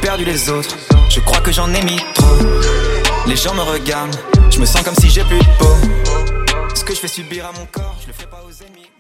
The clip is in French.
perdu les autres. Je crois que j'en ai mis trop. Les gens me regardent, je me sens comme si j'ai plus de peau. Ce que je fais subir à mon corps, je le fais pas aux ennemis.